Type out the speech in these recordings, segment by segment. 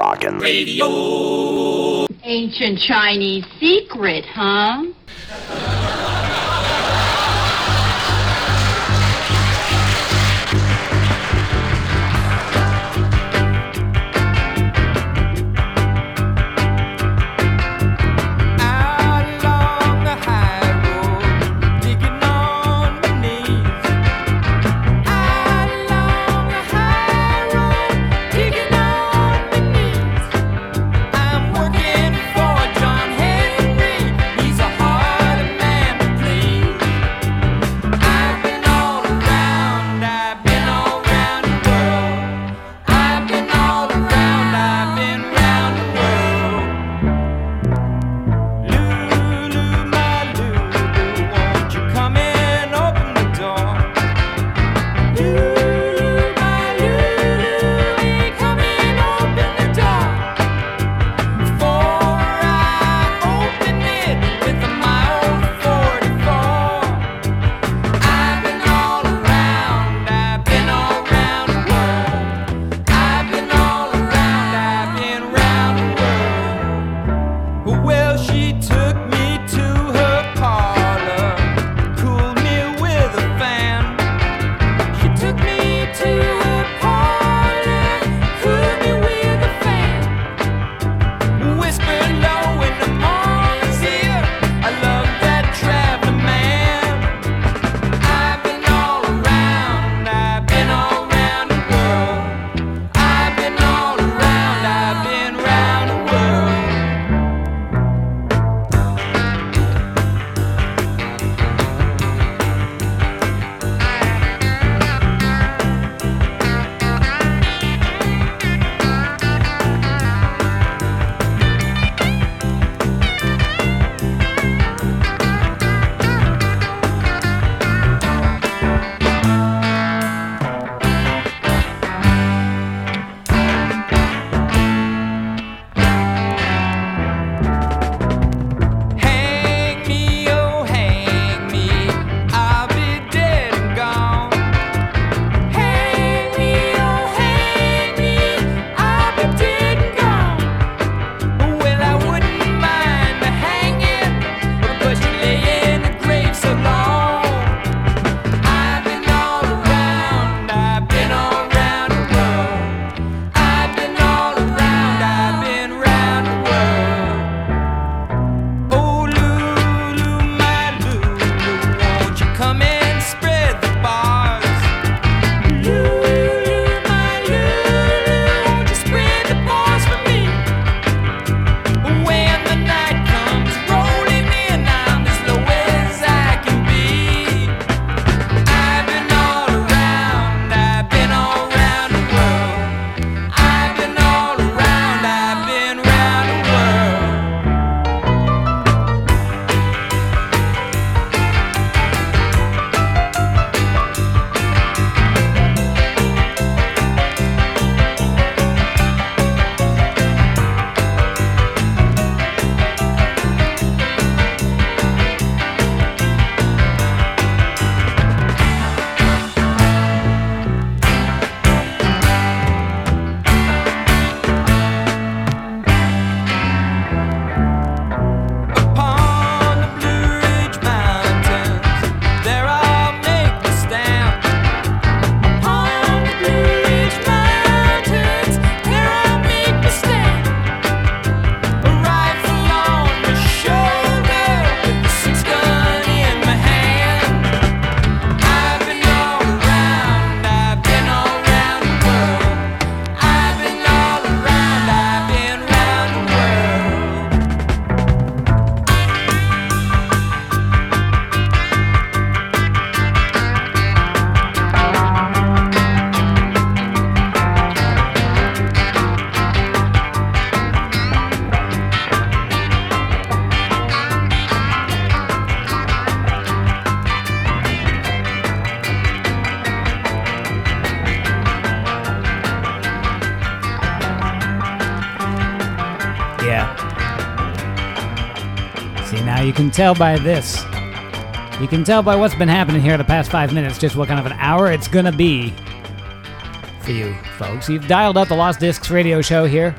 Rockin' Radio. Ancient Chinese secret, huh? You can tell by this. You can tell by what's been happening here the past 5 minutes just what kind of an hour it's going to be for you folks. You've dialed up the Lost Discs radio show here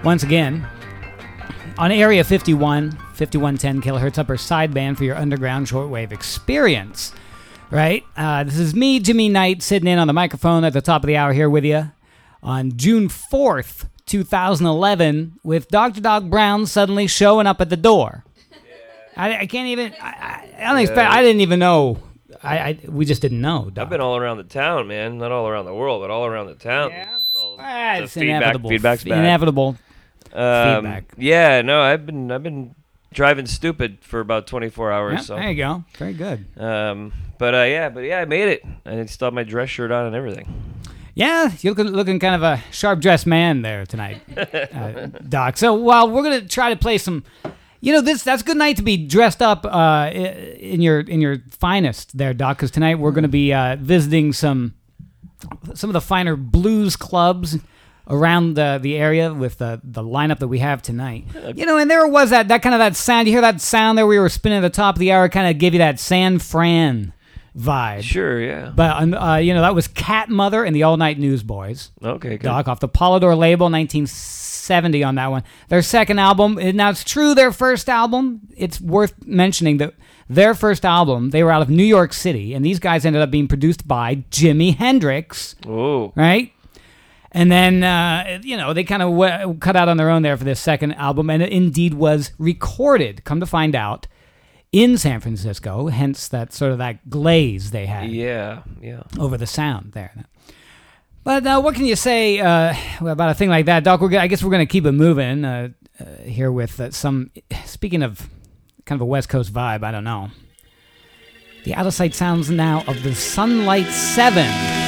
once again on Area 5110 kilohertz upper sideband for your underground shortwave experience. Right? This is me, Jimmy Knight, sitting in on the microphone at the top of the hour here with you on June 4th, 2011, with Dr. Dog Brown suddenly showing up at the door. Yeah. I can't even... I don't expect... I didn't even know... we just didn't know. Doc. I've been all around the town, man. Not all around the world, but all around the town. Yeah. So It's inevitable. Feedback's back. Inevitable feedback. Yeah, no, I've been driving stupid for about 24 hours. Yep, so there you go. Very good. But I made it. I still have my dress shirt on and everything. Yeah, you're looking kind of a sharp-dressed man there tonight, Doc. So while we're gonna try to play some... that's a good night to be dressed up in your finest there, Doc, because tonight we're going to be visiting some of the finer blues clubs around the area with the lineup that we have tonight. And there was that kind of that sound. You hear that sound there we were spinning at the top of the hour, kind of gave you that San Fran vibe. Sure, yeah. But, that was Cat Mother and the All Night Newsboys. Okay, good. Doc, off the Polydor label, 1970 on that one. Their second album, now it's true, their first album, it's worth mentioning that their first album, they were out of New York City, and these guys ended up being produced by Jimi Hendrix. Oh. Right? And then, they kind of cut out on their own there for this second album, and it indeed was recorded, come to find out, in San Francisco, hence that sort of that glaze they had. Yeah. Over the sound there. But what can you say about a thing like that, Doc? I guess we're going to keep it moving here with some, speaking of kind of a West Coast vibe, I don't know. The out-of-sight sounds now of the Sunlight 7.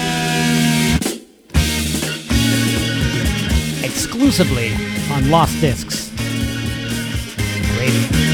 Exclusively on Lost Discs Radio.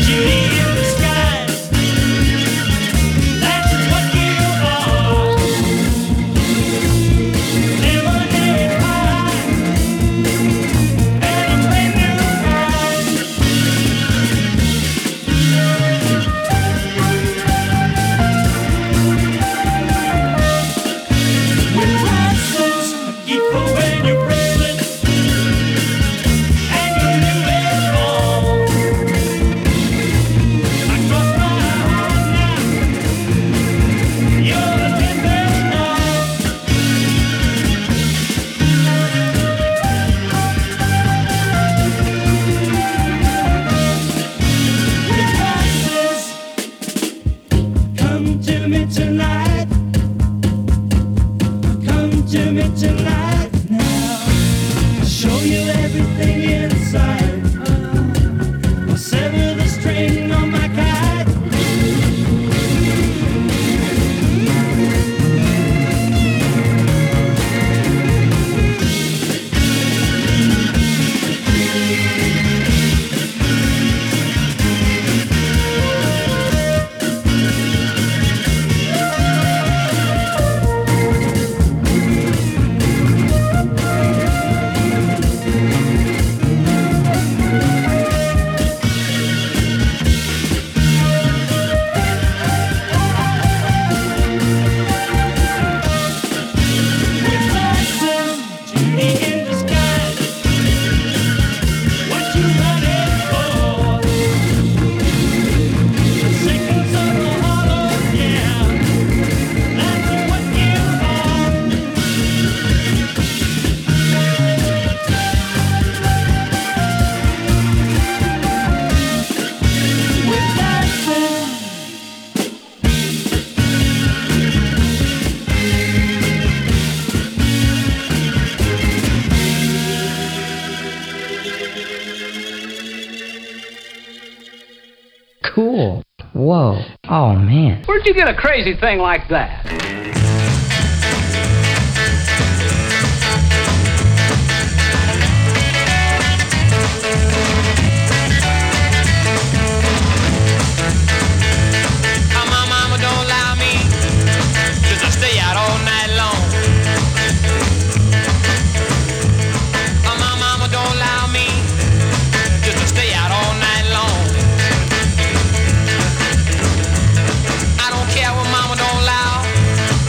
Cool. Whoa. Oh, man. Where'd you get a crazy thing like that? My mama don't allow me just to stay out all night long. My mama don't allow me just to stay out all night long. I don't care what mama don't allow.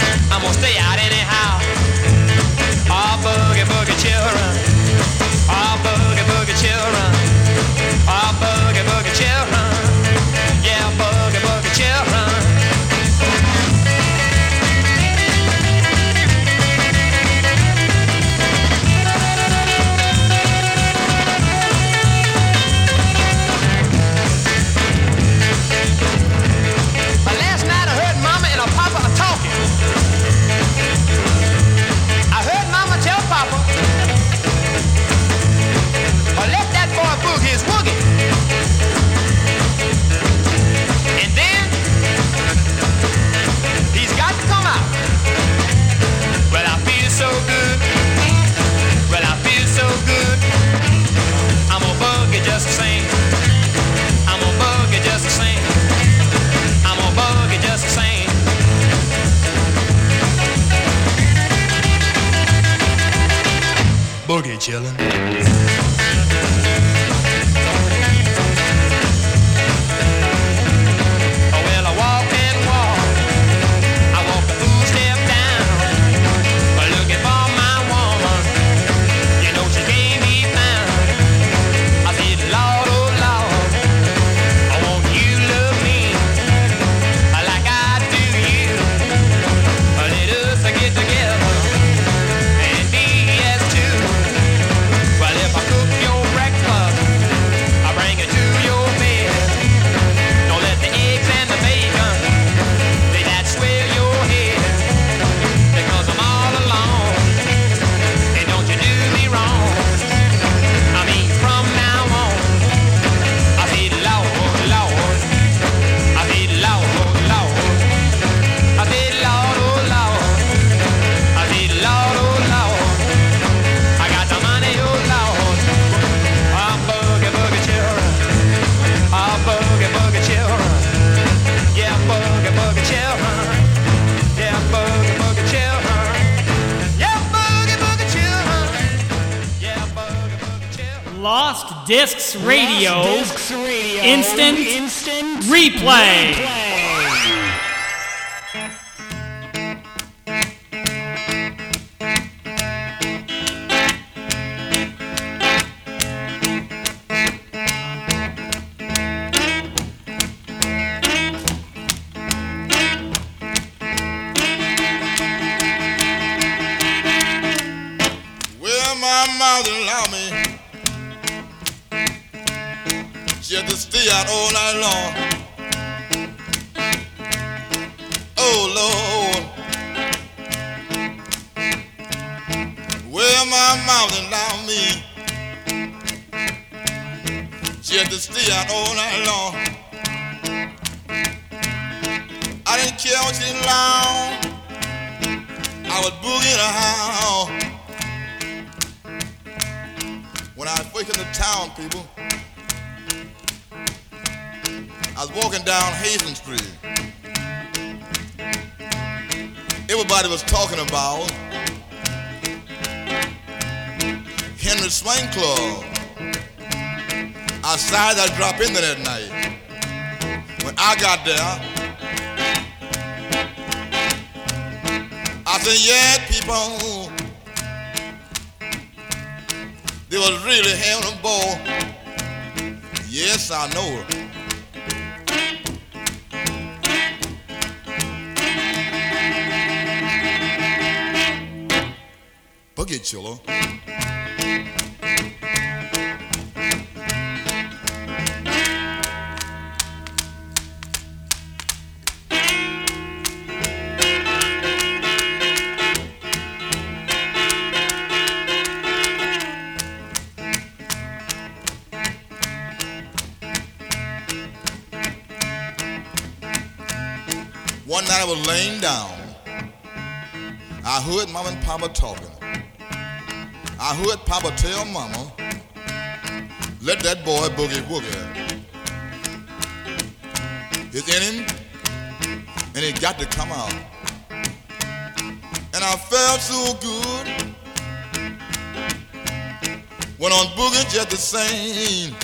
Lost Discs Radio, Instant Replay. Well, my mother allowed me just to stay out all night long. Oh, Lord. Well, my mother allowed me just to stay out all night long. I didn't care what she allowed. I was boogieing around. When I was first in the town, people, I was walking down Hazen Street. Everybody was talking about Henry Swing Club. I decided I'd drop in there that night. When I got there, I said, yeah, people, they was really having a ball. Yes, I know it. Boogie Chiller. One night I was laying down. I heard Mama and Papa talking. I heard Papa tell Mama, let that boy boogie woogie. It's in him, and it got to come out. And I felt so good. Went on boogie just the same.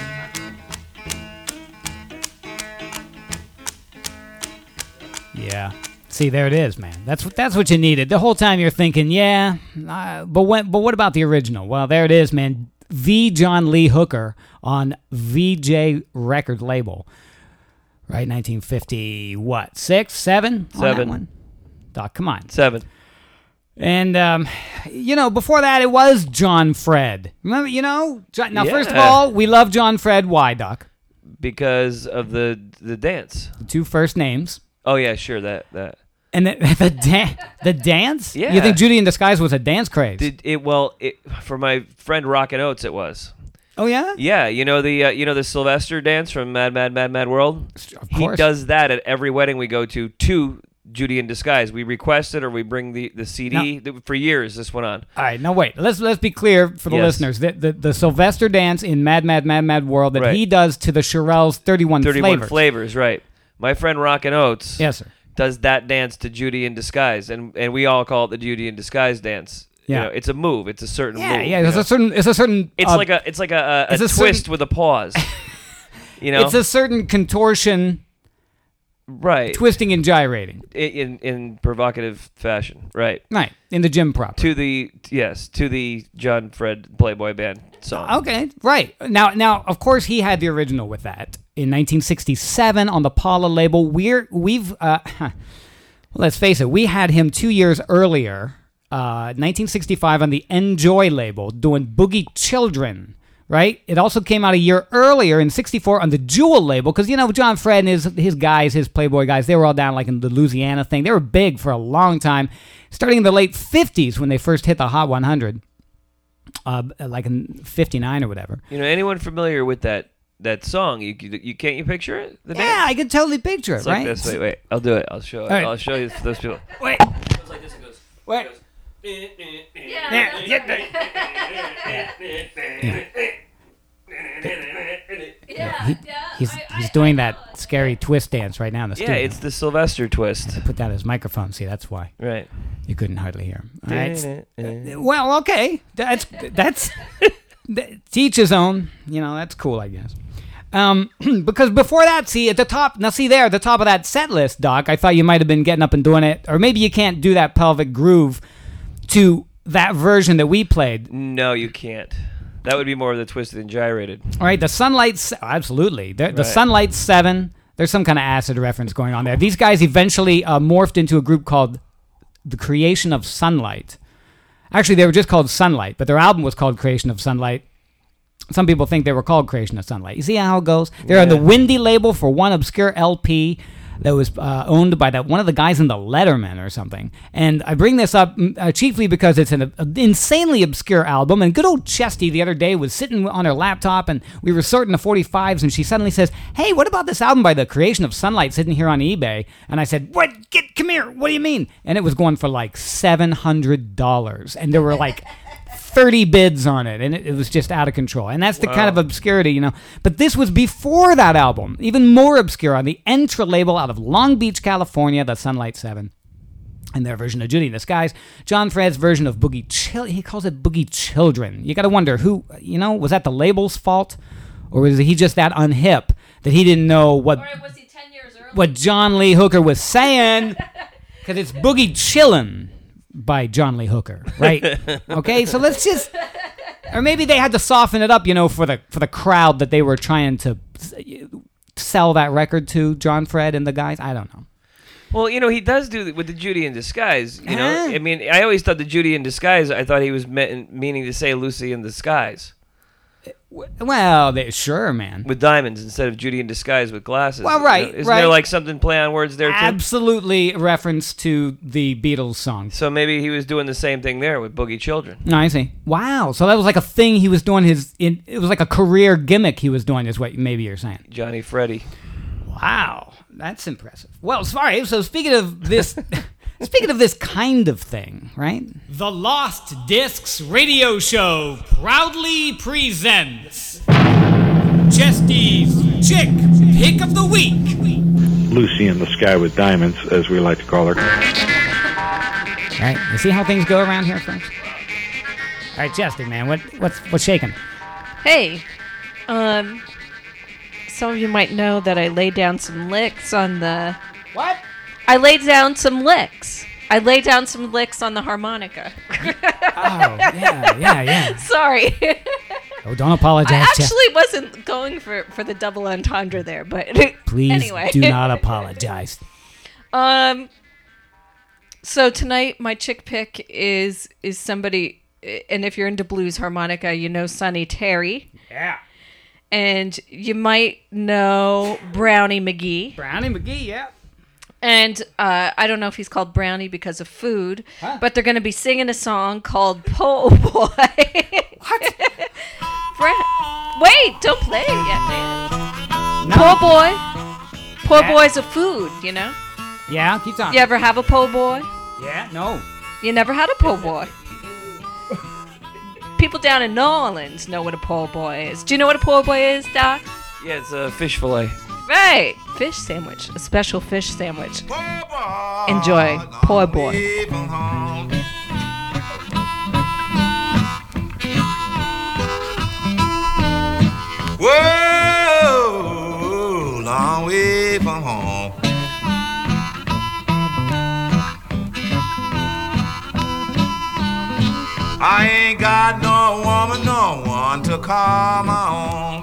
Yeah. See, there it is, man. That's what you needed. The whole time you're thinking, yeah, but what about the original? Well, there it is, man. V. John Lee Hooker on VJ record label. Right, 1950, what, 6, 7? 7. On that one? Doc, come on. 7. And, before that, it was John Fred. Remember, John, now, first of Yeah. all, we love John Fred. Why, Doc? Because of the dance. The two first names. Oh yeah, sure that. And the dance? Yeah. You think Judy in Disguise was a dance craze? For my friend Rockin' Oates it was. Oh yeah? Yeah, the Sylvester dance from Mad World? Of He course. does that at every wedding we go to Judy in Disguise. We request it or we bring the CD. For years this went on. All right, now wait. Let's be clear for the Yes. listeners. The Sylvester dance in Mad World that Right. he does to the Shirelles 31 flavors, right. My friend Rockin' Oates Yes, sir. does that dance to Judy in Disguise, and we all call it the Judy in Disguise dance. Yeah. It's a move. It's a certain Yeah, move. yeah. It's a certain. It's like a it's twist a certain- with a pause. It's a certain contortion, right, twisting and gyrating. in provocative fashion, right? Right in the gym proper. To the John Fred Playboy Band song. Okay, right. Now, of course, he had the original with that in 1967 on the Paula label. Let's face it, we had him 2 years earlier, 1965 on the Enjoy label, doing Boogie Children. Right? It also came out a year earlier in 64 on the Jewel label because, John Fred and his guys, his Playboy guys, they were all down like in the Louisiana thing. They were big for a long time, starting in the late 50s when they first hit the Hot 100, like in 59 or whatever. Anyone familiar with that song? You can't you picture it? The Yeah, dance? I could totally picture it, It's right? like this. Wait. I'll do it. I'll show it. right. I'll show you for those people. Wait. It's like this. It goes. Wait. He's doing that scary twist dance right now in the Yeah, studio. it's the Sylvester twist. Put down his microphone. See, that's why Right. you couldn't hardly hear him. All right. Well, okay. That's To each his own. You know, that's cool, I guess. Because before that, see, at the top of that set list, Doc, I thought you might have been getting up and doing it, or maybe you can't do that pelvic groove to that version that we played. No, you can't. That would be more of the twisted and gyrated. All right, the Sunlight, absolutely. The Sunlight 7, there's some kind of acid reference going on there. These guys eventually morphed into a group called The Creation of Sunlight. Actually, they were just called Sunlight, but their album was called Creation of Sunlight. Some people think they were called Creation of Sunlight. You see how it goes? They're on the Windy label for one obscure LP that was owned by one of the guys in the Letterman or something. And I bring this up chiefly because it's an insanely obscure album. And good old Chesty the other day was sitting on her laptop, and we were sorting the 45s, and she suddenly says, "Hey, what about this album by The Creation of Sunlight sitting here on eBay?" And I said, "What? Come here. What do you mean?" And it was going for like $700. And there were like 30 bids on it, and it was just out of control. And that's the kind of obscurity, you know. But this was before that album, even more obscure, on the Entra label out of Long Beach, California, the Sunlight 7. And their version of Judy in the Skies. John Fred's version of Boogie he calls it Boogie Children. You got to wonder, who, you know, was that the label's fault? Or was he just that unhip that he didn't know what, or was he 10 years early? What John Lee Hooker was saying? Because it's Boogie Chillin' by John Lee Hooker, right? Okay, so let's just, or maybe they had to soften it up, you know, for the crowd that they were trying to sell that record to, John Fred and the guys. I don't know. Well, you know, he does do with the Judy in Disguise. You know, I mean, I always thought the Judy in Disguise, I thought he was meaning to say Lucy in Disguise. Well, sure, man. With diamonds instead of Judy in Disguise with glasses. Well, right, Isn't right. there like something play on words there too? Absolutely a reference to the Beatles song. So maybe he was doing the same thing there with Boogie Children. No, I see. Wow. So that was like a thing he was doing it was like a career gimmick he was doing, is what maybe you're saying. Johnny Freddie. Wow. That's impressive. Well, sorry. So speaking of this kind of thing, right? The Lost Discs Radio Show proudly presents Chesty's Chick Pick of the Week. Lucy in the Sky with Diamonds, as we like to call her. All right, you see how things go around here, folks? All right, Chesty, man, what's shaking? Hey, some of you might know that I laid down some licks on the... What? I laid down some licks. I laid down some licks on the harmonica. Oh, yeah. Sorry. Oh, don't apologize, I actually wasn't going for the double entendre there, but please anyway. do not apologize. So tonight my chick pick is somebody, and if you're into blues harmonica, you know Sonny Terry. Yeah. And you might know Brownie McGee. Brownie McGee, yeah. And I don't know if he's called Brownie because of food, but they're going to be singing a song called Po' Boy. What? Wait, don't play it yet, man. No. Po' Boy. Po' Boy's a food, you know? Yeah, keep talking. You ever have a po' boy? Yeah, no. You never had a po' boy? People down in New Orleans know what a po' boy is. Do you know what a po' boy is, Doc? Yeah, it's a fish fillet. Right. Fish sandwich. A special fish sandwich. Enjoy. Po' boy. Whoa, long way from home. I ain't got no woman, no one to call my own.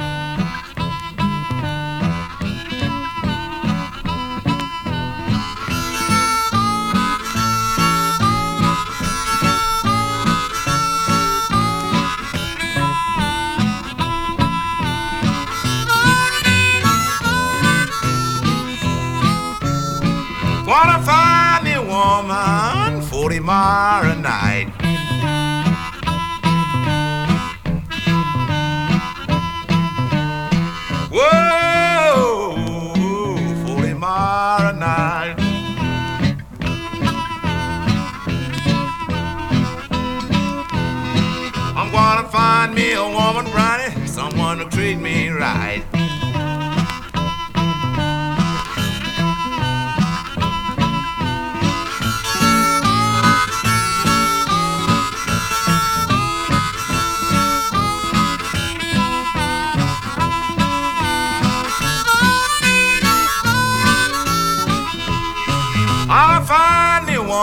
Wanna find me a woman, 40 miles a night. Whoa, 40 miles a night. I'm gonna find me a woman, Brownie, someone to treat me right.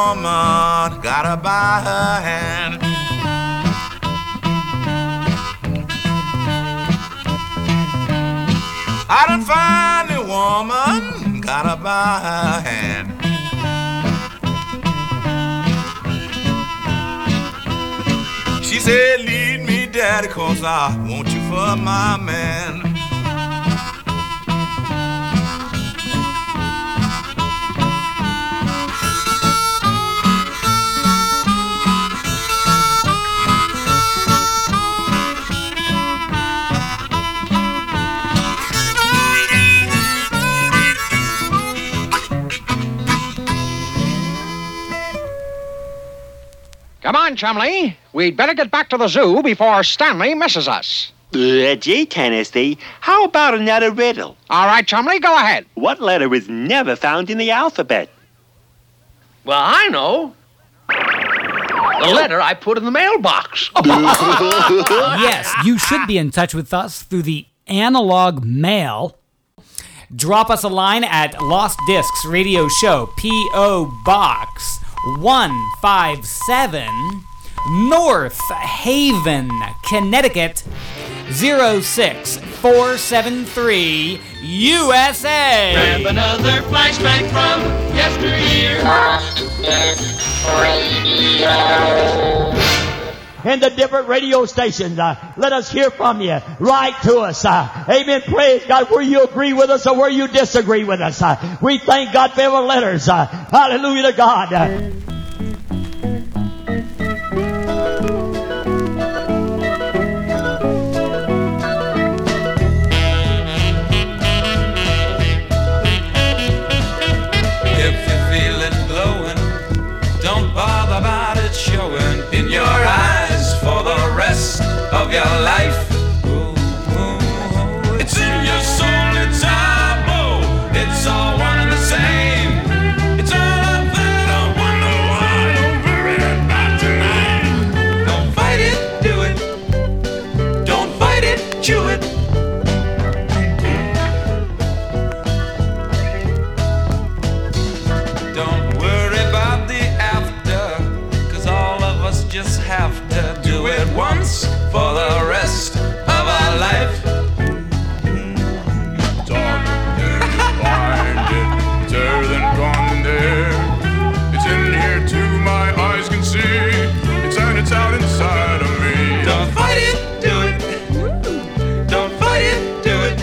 woman, got her by her hand. I done find a woman, got her by her hand. She said, lead me, daddy, 'cause I want you for my man. Come on, Chumley. We'd better get back to the zoo before Stanley misses us. Gee, Tennessee, how about another riddle? All right, Chumley, go ahead. What letter is never found in the alphabet? Well, I know. The letter I put in the mailbox. Yes, you should be in touch with us through the analog mail. Drop us a line at Lost Discs Radio Show, P.O. Box 157, North Haven, Connecticut 06473, USA. Grab another flashback from yesteryear. In the different radio stations. Let us hear from you. Write to us. Amen. Praise God. Where you agree with us or where you disagree with us. We thank God for our letters. Hallelujah to God. If you feel it glowing, don't bother about it showing in your eyes for the rest of your life. It's in your soul, it's taboo. It's all one and the same. It's all up there, don't wonder why. Don't worry about tonight. Don't fight it, do it. Don't fight it, chew it. Don't worry about the after, 'cause all of us just have to do it once for the rest of our life. It's in here too, my eyes can see. It's out inside of me. Don't fight it, do it. Don't fight it, do it.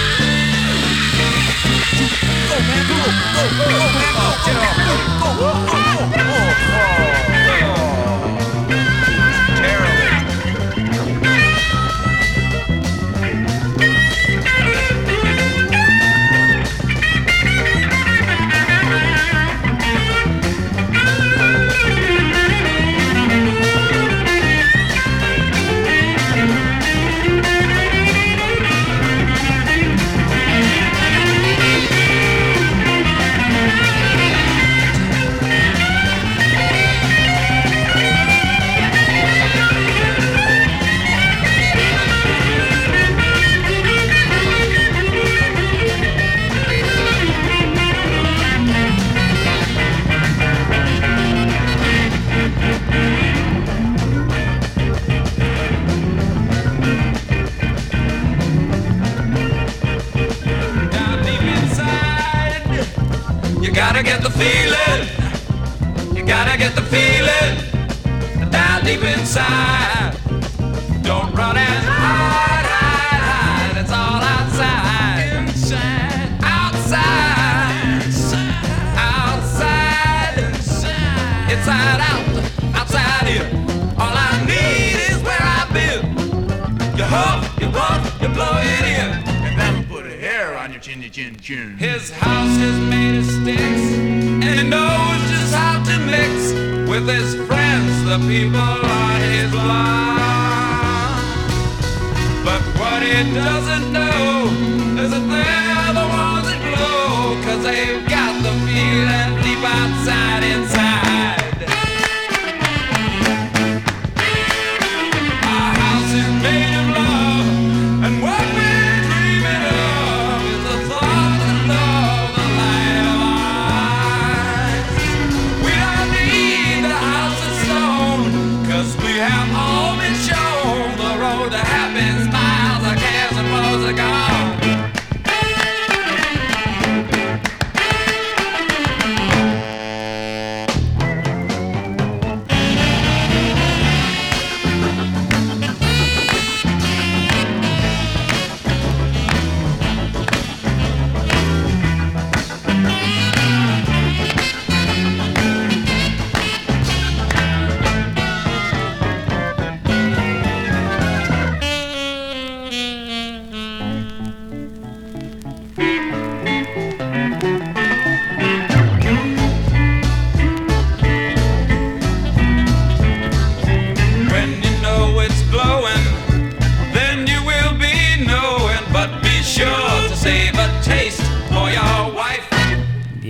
Go, man, go, go, go, go, man, go. Get off, go, go, go, go, go. You gotta get the feeling. You gotta get the feeling down deep inside. Don't run and hide, hide, hide. It's all outside. Inside. Outside. Outside. Inside out. Outside in. All I need is where I've been. You huff, you puff, you blow it in. And that'll put a hair on your chinny chin chin. His house is made of sticks, and he knows just how to mix with his friends, the people on his block. But what he doesn't know is that they're the ones that blow, 'cause they've got the feeling deep outside inside. Our house is made of love, and what we're dreaming of is the thought and love, the light of our eyes. We don't need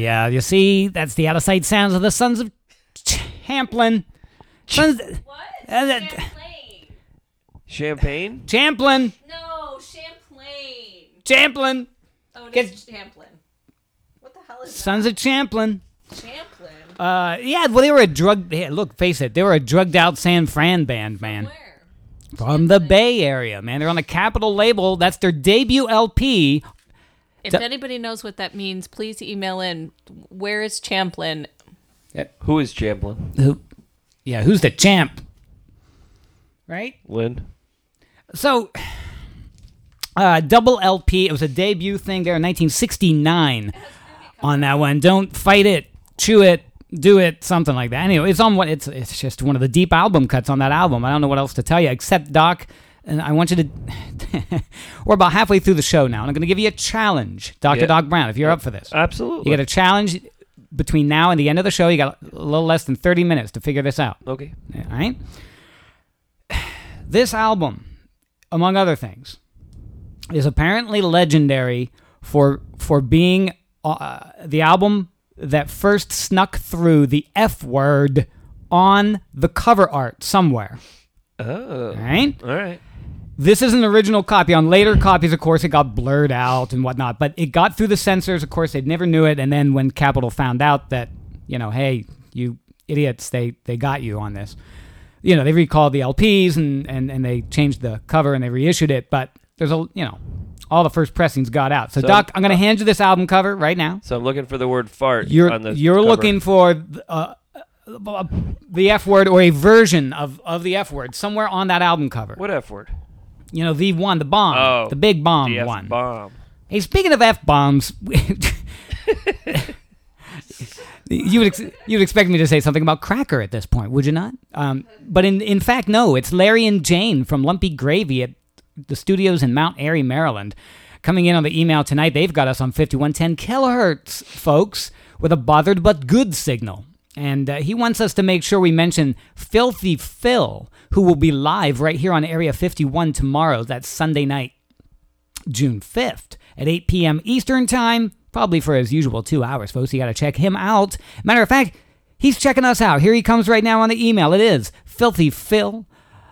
Yeah, you see, that's the out-of-sight sounds of the Sons of Champlin. Sons. What? Champagne? Champlin. No, Champlain. Champlin. Oh, it's Champlin. What the hell is Sons of Champlin. Champlin? Yeah, well, they were a look, face it, they were a drugged-out San Fran band, man. From the Bay Area, man. They're on the Capitol label. That's their debut LP. If anybody knows what that means, please email in. Where is Champlin? Who is Champlin? Who's the champ? Right? Lynn. So, double LP. It was a debut thing there in 1969 on that one. Don't fight it, chew it, do it, something like that. Anyway, it's just one of the deep album cuts on that album. I don't know what else to tell you, except, Doc, and I want you to... We're about halfway through the show now, and I'm going to give you a challenge, Dr. Doc Brown, if you're up for this. Absolutely. You get a challenge between now and the end of the show. You got a little less than 30 minutes to figure this out. Okay. All right? This album, among other things, is apparently legendary for being the album that first snuck through the F word on the cover art somewhere. Oh. All right? All right. This is an original copy. On later copies, of course, it got blurred out and whatnot, but it got through the censors. Of course, they never knew it, and then when Capitol found out that, hey, you idiots, they got you on this. They recalled the LPs and they changed the cover and they reissued it, but there's all the first pressings got out. So Doc, I'm going to hand you this album cover right now. So I'm looking for the word fart on the You're cover. looking for the F word or a version of the F word somewhere on that album cover. What F word? The one, the bomb, the big bomb the one. F-bomb. Hey, speaking of F-bombs, you'd expect me to say something about Cracker at this point, would you not? But in fact, no. It's Larry and Jane from Lumpy Gravy at the studios in Mount Airy, Maryland. Coming in on the email tonight, they've got us on 5110 kilohertz, folks, with a bothered but good signal. And he wants us to make sure we mention Filthy Phil, who will be live right here on Area 51 tomorrow. That's Sunday night, June 5th at 8 p.m. Eastern Time, probably for his usual 2 hours, folks. You got to check him out. Matter of fact, he's checking us out. Here he comes right now on the email. It is Filthy Phil.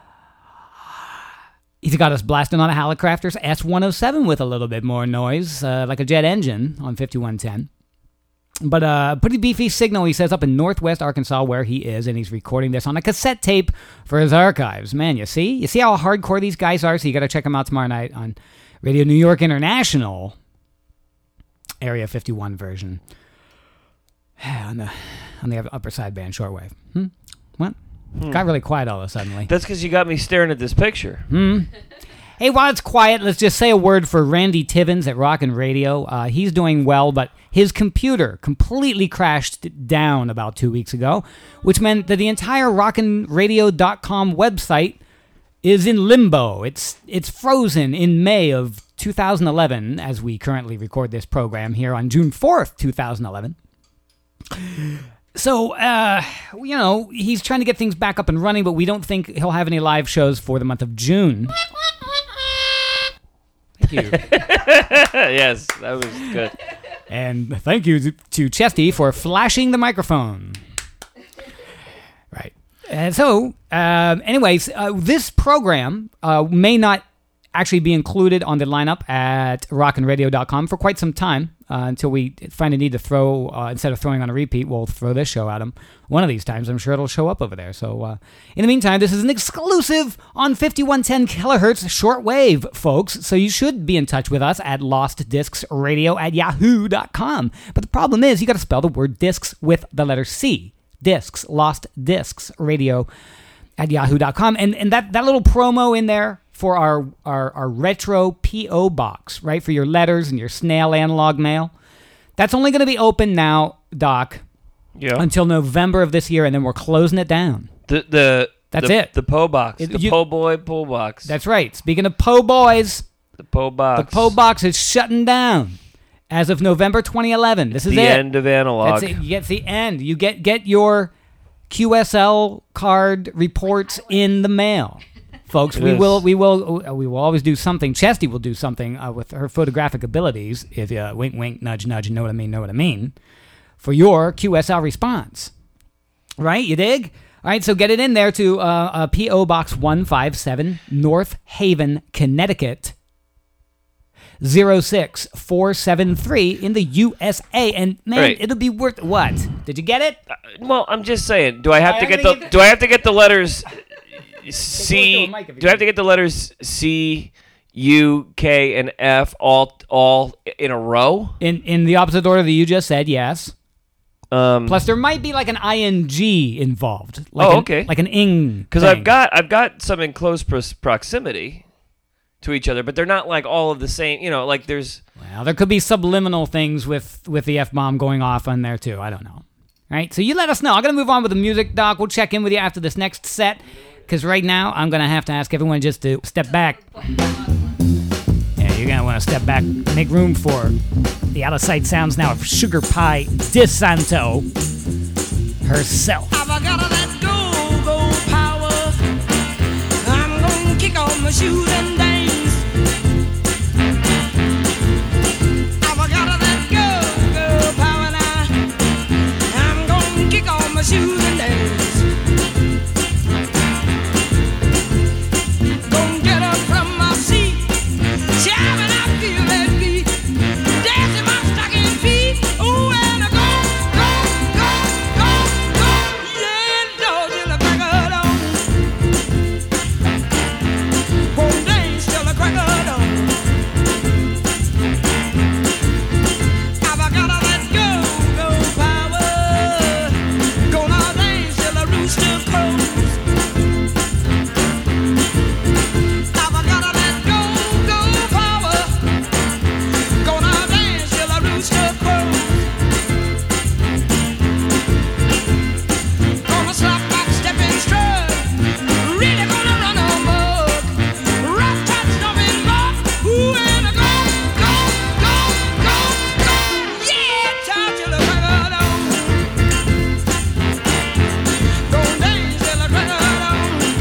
He's got us blasting on a Hallicrafters S107 with a little bit more noise, like a jet engine on 5110. But a pretty beefy signal, he says, up in northwest Arkansas where he is, and he's recording this on a cassette tape for his archives. Man, you see? You see how hardcore these guys are? So you got to check them out tomorrow night on Radio New York International, Area 51 version. on the upper sideband shortwave. What? Got really quiet all of a sudden. That's because you got me staring at this picture. Hey, while it's quiet, let's just say a word for Randy Tivins at Rockin' Radio. He's doing well, but his computer completely crashed down about 2 weeks ago, which meant that the entire rockinradio.com website is in limbo. It's frozen in May of 2011, as we currently record this program here on June 4th, 2011. So, he's trying to get things back up and running, but we don't think he'll have any live shows for the month of June. Thank you. Yes, that was good. And thank you to Chesty for flashing the microphone. Right. And so, anyways, this program may not actually be included on the lineup at rockinradio.com for quite some time until we find a need to throw, instead of throwing on a repeat, we'll throw this show at him. One of these times, I'm sure it'll show up over there. So, in the meantime, this is an exclusive on 5110 kilohertz shortwave, folks. So you should be in touch with us at lostdiscsradio@yahoo.com. But the problem is, you got to spell the word discs with the letter C. Discs, Lost Discs Radio at yahoo.com. And that little promo in there for our retro P.O. box, right, for your letters and your snail analog mail, that's only going to be open now, Doc, until November of this year, and then we're closing it down. That's it. The Po box. Po Boy Po box. That's right. Speaking of Po Boys, the Po box. The Po box is shutting down as of November 2011. This is the it. end of analog. That's it. It's the end. You get your QSL card reports in the mail. Folks, we will always do something. Chesty will do something with her photographic abilities. If wink, wink, nudge, nudge, know what I mean. for your QSL response. Right? You dig? All right, so get it in there to P.O. Box 157, North Haven, Connecticut, 06473 in the USA. And man, Right. it'll be worth what? Did you get it? Well, I'm just saying. Do I have to get the letters C? Do I have to get the letters C, U, K, and F all in a row? In the opposite order that you just said, yes. Plus, there might be like an ing involved. Like okay. Like an ing. Because I've got some in close proximity to each other, but they're not like all of the same. You know, like there's. Well, there could be subliminal things with the F-bomb going off on there too. I don't know. All right, so you let us know. I'm gonna move on with the music, Doc. We'll check in with you after this next set, because right now I'm gonna have to ask everyone just to step back. Yeah, you're gonna want to step back, make room for the out-of-sight sounds now of Sugar Pie DeSanto herself. I've got that go power. I'm gonna kick off my shoes and dance. I've got that go power now. I'm gonna kick off my shoes and dance. Gonna get up from my seat, shouting I feel that beat, dancing my stocking feet. Ooh, and I go, yeah, dog till the crack of dawn. Won't dance till the crack of dawn. I've got that go power. Gonna dance till the rooster crows. I've got that go power. Gonna dance till the rooster crows. Gonna slap back, step and strut. Really gonna run amok. Rock, top, stomping, rock. Ooh, and I go. Yeah, time till the crack of dawn. Gonna dance till the crack of dawn.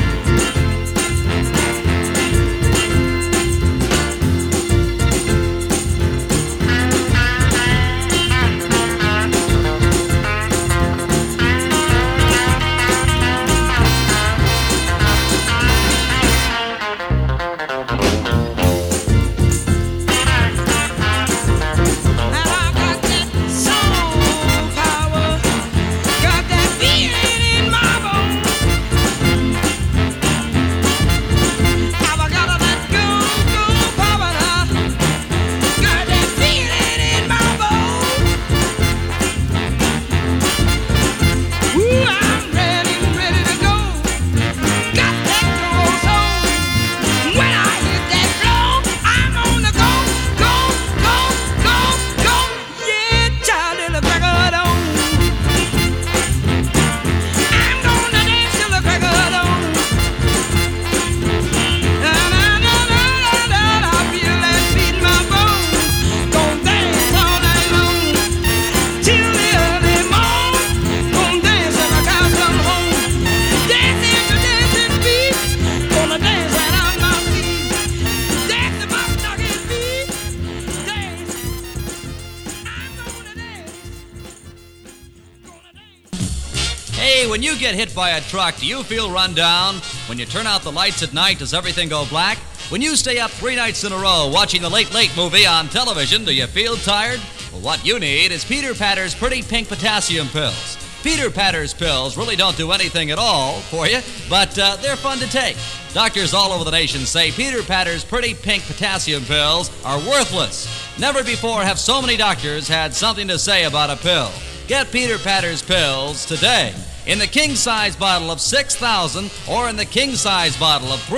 Hey, when you get hit by a truck, do you feel run down? When you turn out the lights at night, does everything go black? When you stay up 3 nights in a row watching the Late Late movie on television, do you feel tired? Well, what you need is Peter Patter's Pretty Pink Potassium Pills. Peter Patter's pills really don't do anything at all for you, but they're fun to take. Doctors all over the nation say Peter Patter's Pretty Pink Potassium Pills are worthless. Never before have so many doctors had something to say about a pill. Get Peter Patter's pills today in the king-size bottle of 6,000 or in the king-size bottle of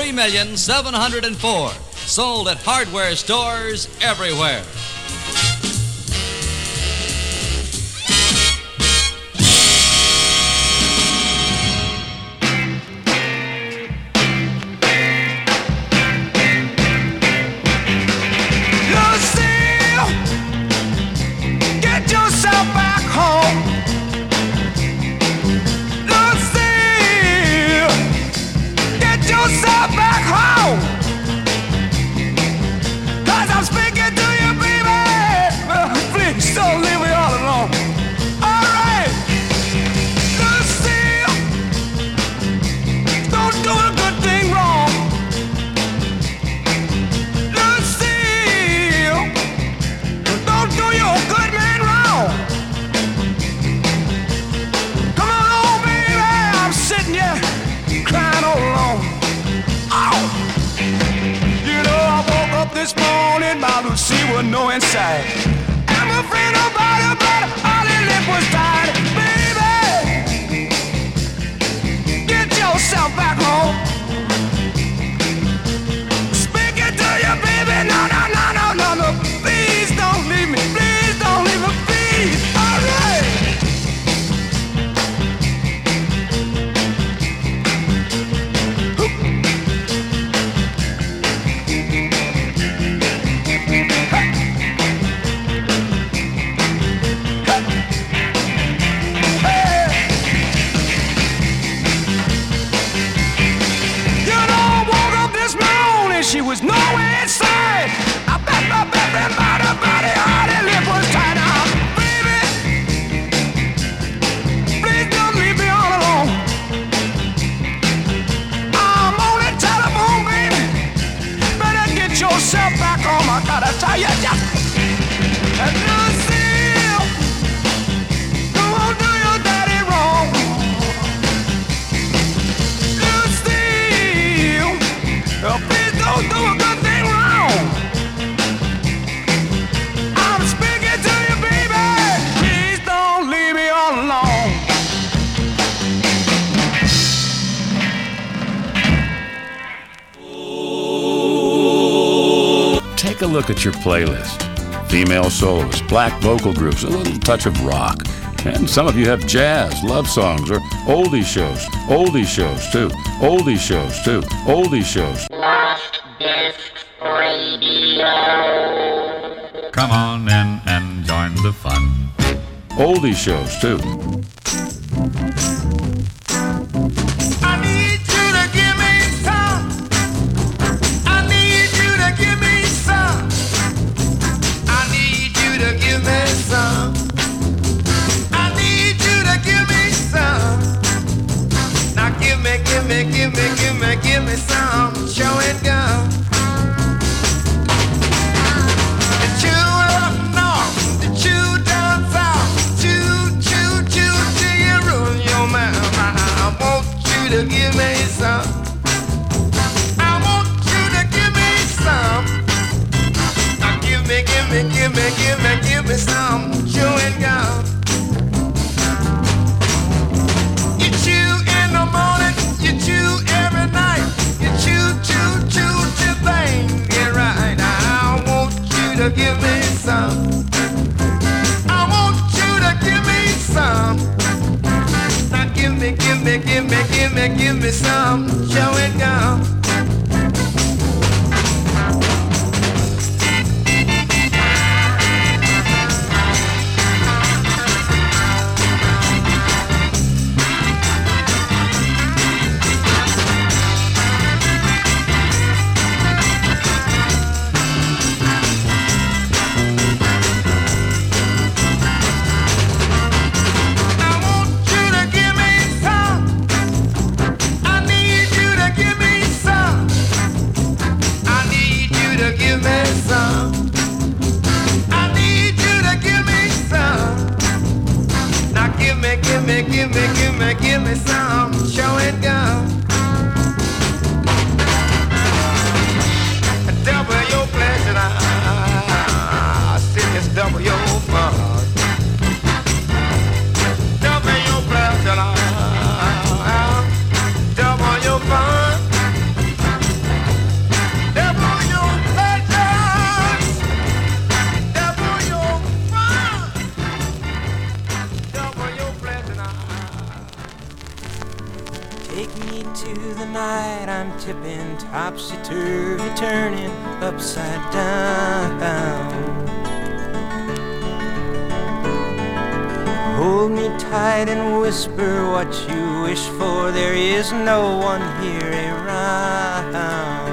3,704,000. Sold at hardware stores everywhere. Back home, 'cause I'm speaking to you, baby. my Lucy would know inside. I'm afraid nobody but all the lip was tied. Baby, get yourself back home. Speaking to you, baby, no, no, no, no, no, no. Please don't leave me, please don't leave me, please. All right. She was nowhere in sight. I bet my body, all the lip was tied out. Baby, please don't leave me all alone. I'm on the telephone, baby. Better get yourself back home. I gotta tell you just. And Lucille, don't do your daddy wrong. Lucille, please don't do a good thing wrong. I'm speaking to you, baby. Please don't leave me all alone. Take a look at your playlist. Female soloists, black vocal groups, a little touch of rock. And some of you have jazz, love songs, or oldie shows too, oldie shows too, oldie shows. Lost Discs Radio. Come on in and join the fun. Oldie shows too. I need you to give me some. I need you to give me some. I need you to give me some. I need you to give me some. Now give me some. Show and go. The chew up north, the chew down south. Chew till you ruin your mouth. I want you to give me some. I want you to give me some. Now give me some. Chew and go. You chew in the morning, you chew every night. You chew till things get right. I want you to give me some. I want you to give me some. Now give me some. Show it go. Give me some, show and go. Double your pleasure, I see it's double your fun. Double your pleasure, double your fun. Double your pleasure, double your fun. Double your pleasure. Take me to the night, I'm tipping topsy-turvy, turning upside down. Hold me tight and whisper what you wish for, there is no one here around.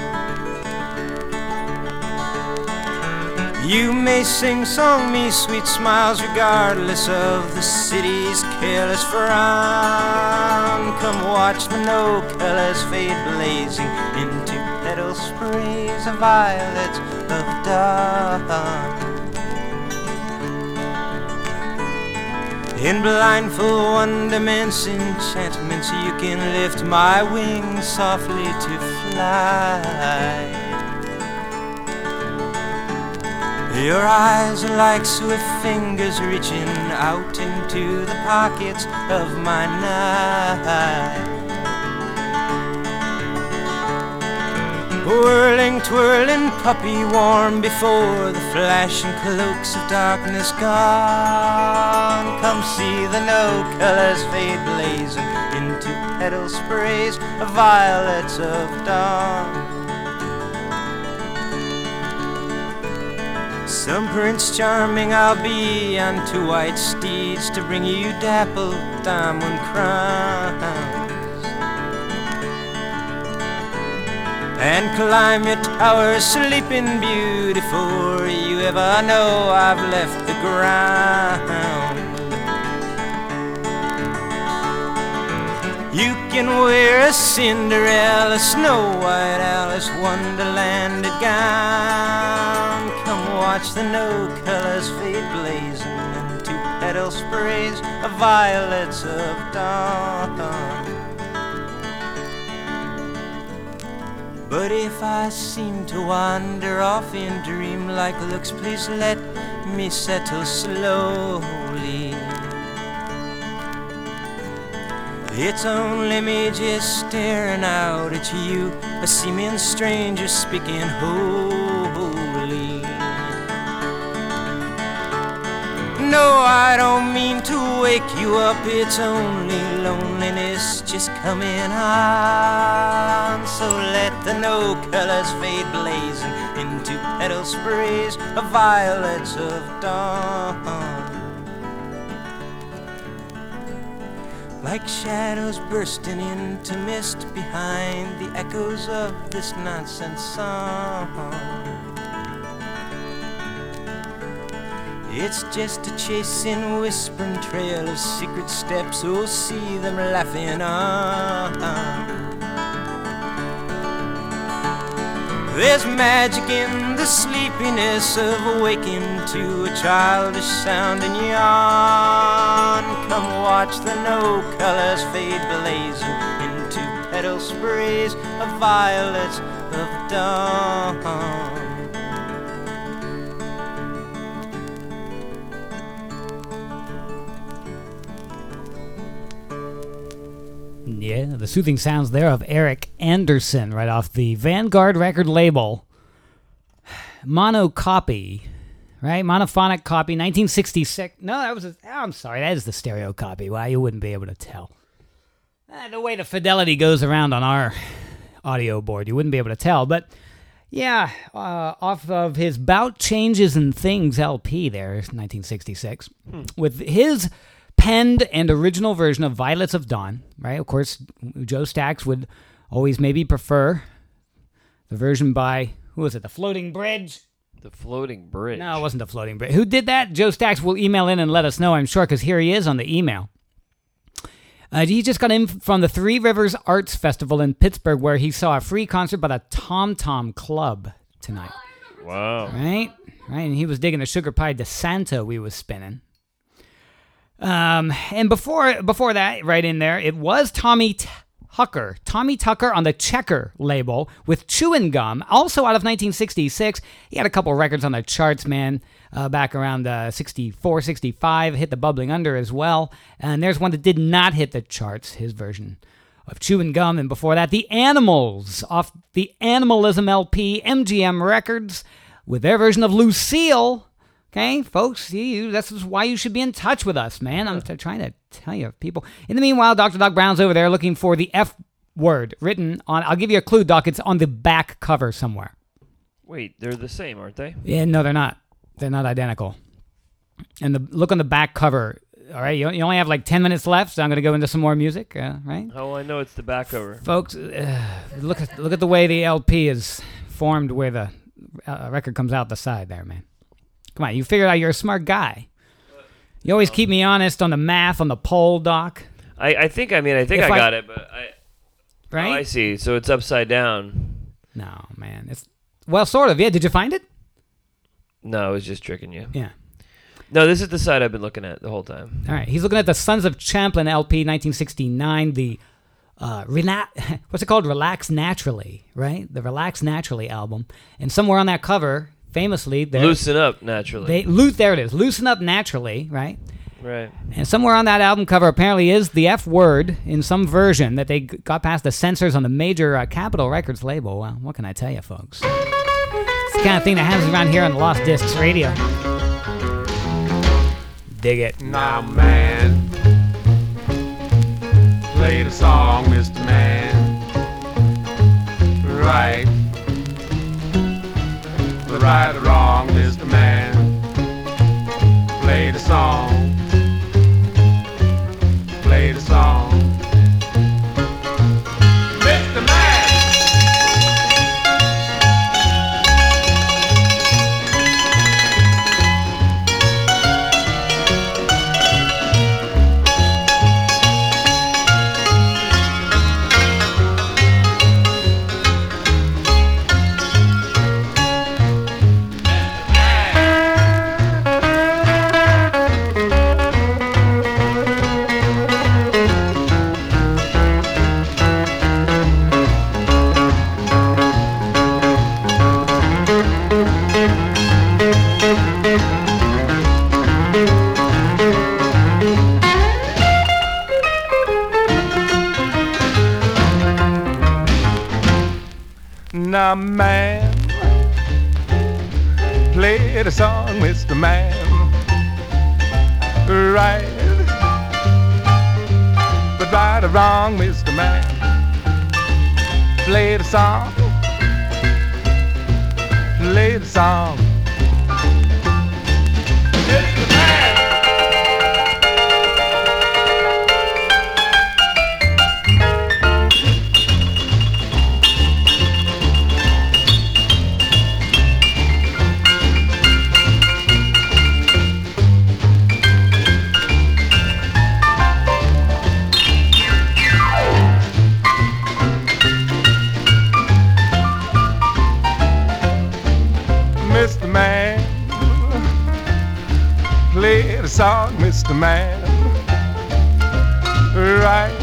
You may sing-song me sweet smiles regardless of the city's careless frown. Come watch the no-colors fade blazing into petal sprays of violets of dawn. In blindfold wonderments, enchantments, you can lift my wings softly to fly. Your eyes are like swift fingers reaching out into the pockets of my night. Whirling, twirling, puppy warm before the flashing cloaks of darkness gone. Come see the no-colors fade blazing into petal sprays of violets of dawn. Some Prince Charming I'll be on 2 white steeds to bring you dappled diamond crowns, and climb your tower, sleeping beauty, before you ever know I've left the ground. You can wear a Cinderella, Snow White, Alice Wonderlanded gown. Come watch the no-colors fade blazing into petal sprays of violets of dawn. But if I seem to wander off in dream-like looks, please let me settle slowly. It's only me just staring out at you, a seeming stranger speaking holy. No, I don't mean to wake you up, it's only loneliness just coming on. So let the no-colors fade blazing into petal sprays of violets of dawn. Like shadows bursting into mist behind the echoes of this nonsense song. It's just a chasing, whispering trail of secret steps. Oh, see them laughing on. There's magic in the sleepiness of awaking to a childish sound and yawn. Come watch the no-colors fade blazing into petal sprays of violets of dawn. Yeah, the soothing sounds there of Eric Anderson right off the Vanguard record label. Monocopy, right? Monophonic copy, 1966. No, that was I'm sorry, that is the stereo copy. Well, you wouldn't be able to tell. The way the fidelity goes around on our audio board, you wouldn't be able to tell. But yeah, off of his Bout Changes and Things LP there, 1966, with his penned and original version of Violets of Dawn, right? Of course, Joe Stax would always maybe prefer the version by, who was it, The Floating Bridge? The Floating Bridge. No, it wasn't The Floating Bridge. Who did that? Joe Stax will email in and let us know, I'm sure, because here he is on the email. He just got in from the Three Rivers Arts Festival in Pittsburgh, where he saw a free concert by the Tom Tom Club tonight. Wow. Right? And he was digging the Sugar Pie DeSanto we was spinning. And before that, right in there, it was Tommy Tucker on the Checker label with Chewin' Gum, also out of 1966. He had a couple records on the charts, man, back around 64, 65, hit the Bubbling Under as well. And there's one that did not hit the charts, his version of Chewin' Gum. And before that, the Animals off the Animalism LP, MGM Records, with their version of Lucille. Okay, folks, that's why you should be in touch with us, man. I'm trying to tell you, people. In the meanwhile, Dr. Doc Brown's over there looking for the F word written on, I'll give you a clue, Doc, it's on the back cover somewhere. Wait, they're the same, aren't they? Yeah, no, they're not. They're not identical. And look on the back cover, all right? You only have like 10 minutes left, so I'm going to go into some more music, right? How will I know it's the back cover? Folks, look at the way the LP is formed where the record comes out the side there, man. Come on, you figured out you're a smart guy. You always keep me honest on the math, on the poll, Doc. I think I got it, but right? Oh, I see. So it's upside down. No, man. Well, sort of. Yeah, did you find it? No, I was just tricking you. Yeah. No, this is the side I've been looking at the whole time. All right. He's looking at the Sons of Champlin LP, 1969, the what's it called? Relax Naturally, right? The Relax Naturally album. And somewhere on that cover famously, Loosen Up Naturally. There it is. Loosen Up Naturally, right? Right. And somewhere on that album cover apparently is the F word in some version that they got past the censors on the major Capitol Records label. Well, what can I tell you, folks? It's the kind of thing that happens around here on Lost Discs Radio. Dig it. Now, man, play the song, Mr. Man. Right. Right or wrong, Mr. Man. Play the song. Play the song. Mr. Man. Now, man, play the song, Mr. Man. Right, but right or wrong, Mr. Man. Play the song. Play the song. Mr. Man. Mr. Man, play the song, Mr. Man. Right,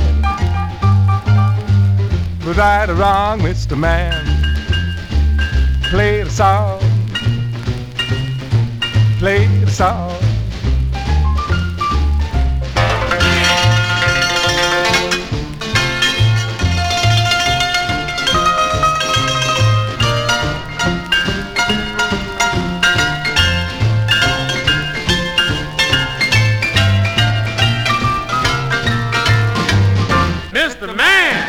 but right or wrong, Mr. Man. Play the song, play the song. Mr. Man!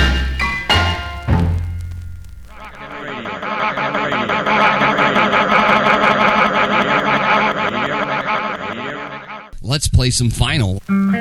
Let's play some Final.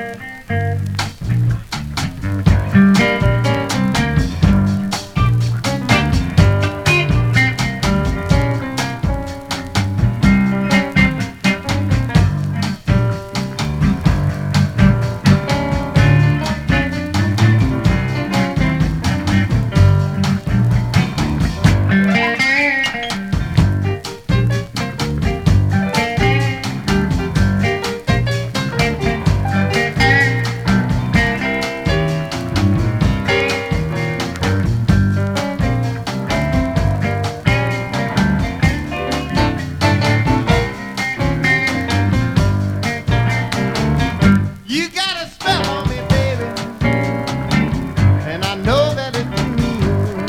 You got a spell on me, baby, and I know that it's true.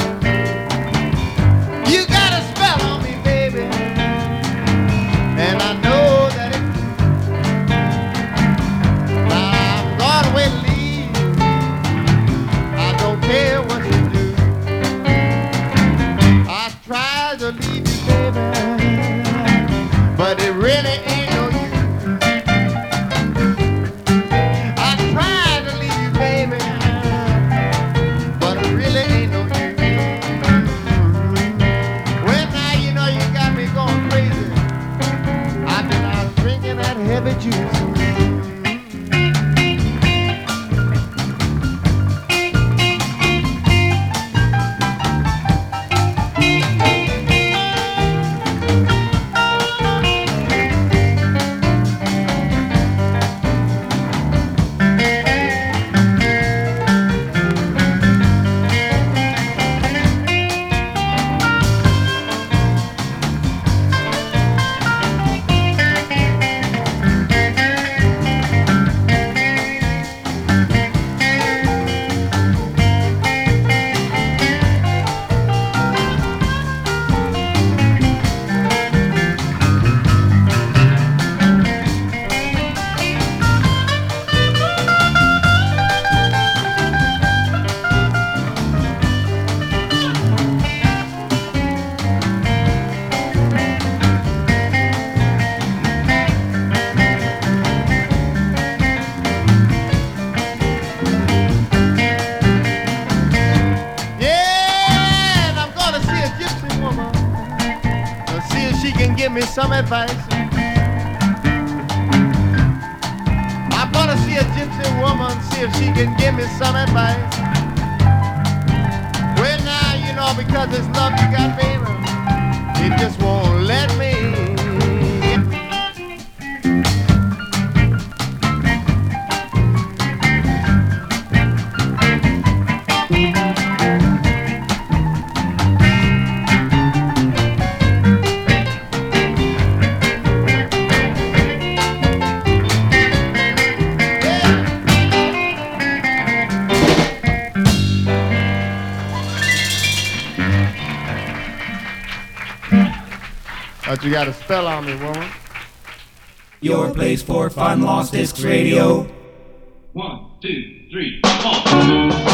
You got a spell on me, baby, and I know that it's true. Now I'm gone away to leave you. I don't care what you do. I tried to leave you, baby, but it really ain't no use. Heavy juice. some advice. I'm gonna see a gypsy woman, see if she can give me some advice. Well now, you know, because this love you got, baby, it just won't let me. But you got a spell on me, woman. Your place for Fun Lost Discs Radio. 1, 2, 3, 4.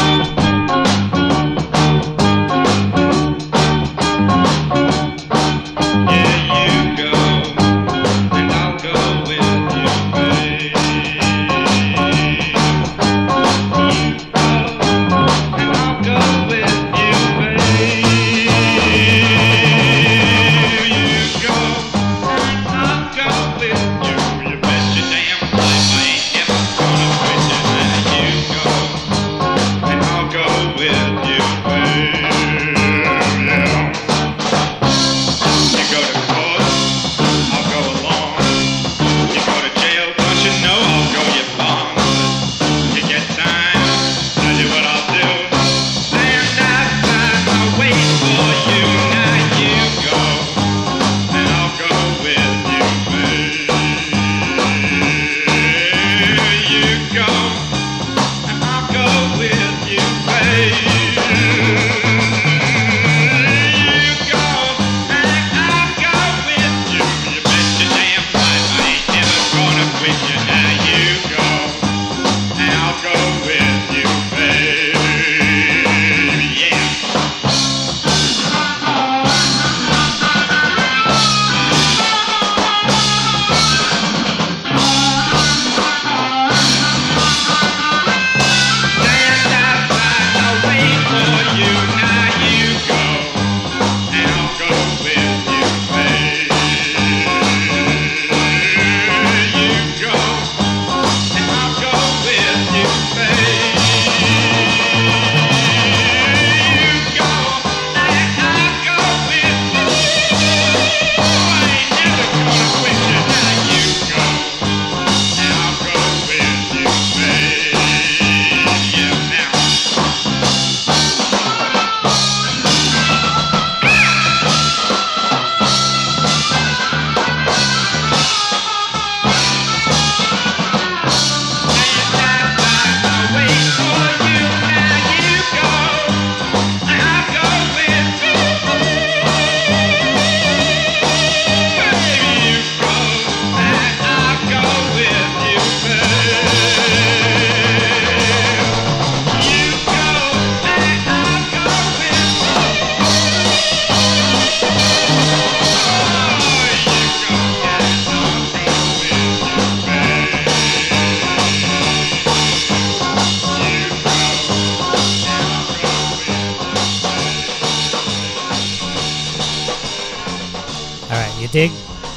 Dig?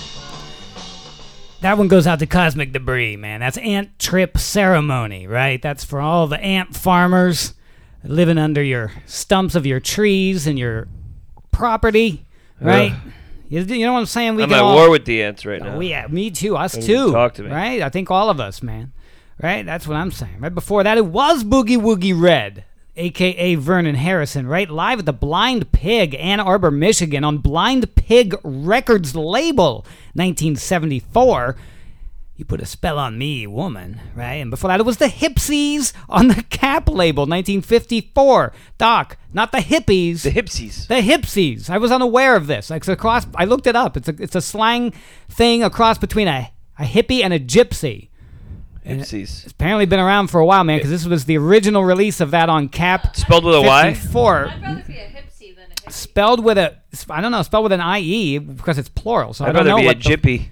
That one goes out to Cosmic Debris, man. That's Ant Trip Ceremony, right? That's for all the ant farmers living under your stumps of your trees and your property, right? You know what I'm saying? I'm at war with the ants right now. Oh, yeah, me too. Us too. Talk to me. Right? I think all of us, man. Right? That's what I'm saying. Right before that, it was Boogie Woogie Red, a.k.a. Vernon Harrison, right? Live at the Blind Pig, Ann Arbor, Michigan, on Blind Pig Records label, 1974. You Put a Spell on Me, Woman, right? And before that, it was the Hipsies on the Cap label, 1954. Doc, not the hippies. The Hipsies. The Hipsies. I was unaware of this. Like, I looked it up. It's a slang thing, a cross between a hippie and a gypsy. Hipsies. It's apparently been around for a while, man, because this was the original release of that on Cap. Spelled with a Y? 54. I'd rather be a hipsy than a hippie. Spelled with a, I don't know, spelled with an IE because it's plural. So I'd I don't know rather what be a jippy.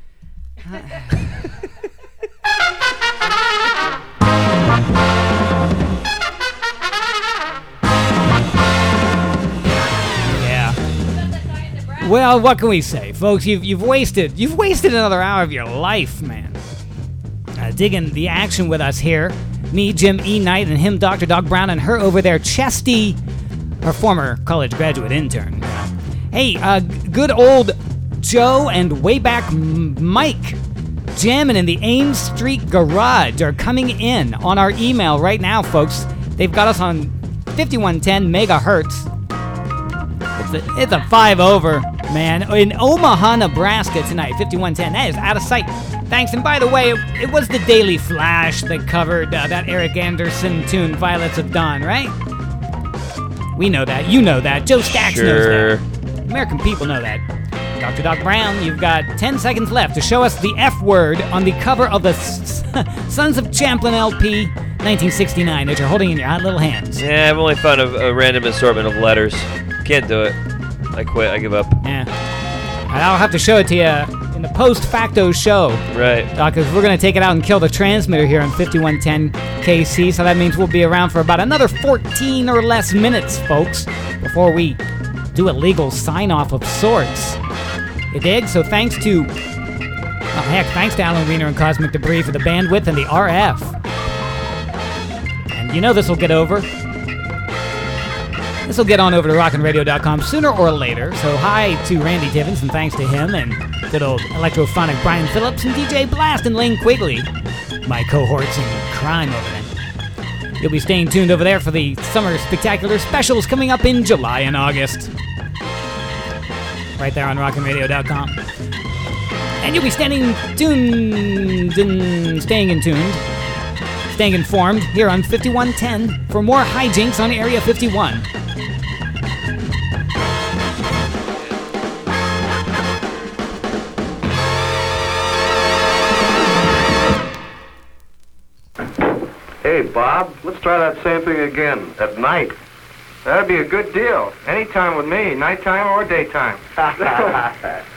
Well, what can we say, folks? You've wasted another hour of your life, man. Digging the action with us here. Me, Jim E. Knight, and him, Dr. Doc Brown, and her over there, Chesty, our former college graduate intern. Hey, good old Joe and way back Mike, jamming in the Ames Street Garage, are coming in on our email right now, folks. They've got us on 5110 megahertz. It's a 5 over, man. In Omaha, Nebraska tonight, 5110. That is out of sight. Thanks. And by the way, it was the Daily Flash that covered that Eric Anderson tune, Violets of Dawn, right? We know that. You know that. Joe Stacks knows that. American people know that. Dr. Doc Brown, you've got 10 seconds left to show us the F word on the cover of the Sons of Champlin LP 1969 that you're holding in your hot little hands. Yeah, I've only found a random assortment of letters. Can't do it. I quit. I give up. Yeah. I'll have to show it to you in the post-facto show. Right. Doc, because we're going to take it out and kill the transmitter here on 5110 KC, so that means we'll be around for about another 14 or less minutes, folks, before we do a legal sign-off of sorts. You dig? So thanks to Alan Wiener and Cosmic Debris for the bandwidth and the RF. And you know this will get over. This will get on over to rockinradio.com sooner or later. So hi to Randy Tibbins, and thanks to him, and good old electrophonic Brian Phillips and DJ Blast and Lane Quigley, my cohorts in crime over there. You'll be staying tuned over there for the summer spectacular specials coming up in July and August. Right there on rockinradio.com. And you'll be staying informed here on 5110 for more hijinks on Area 51. Hey, Bob, let's try that same thing again, at night. That'd be a good deal. Anytime with me, nighttime or daytime.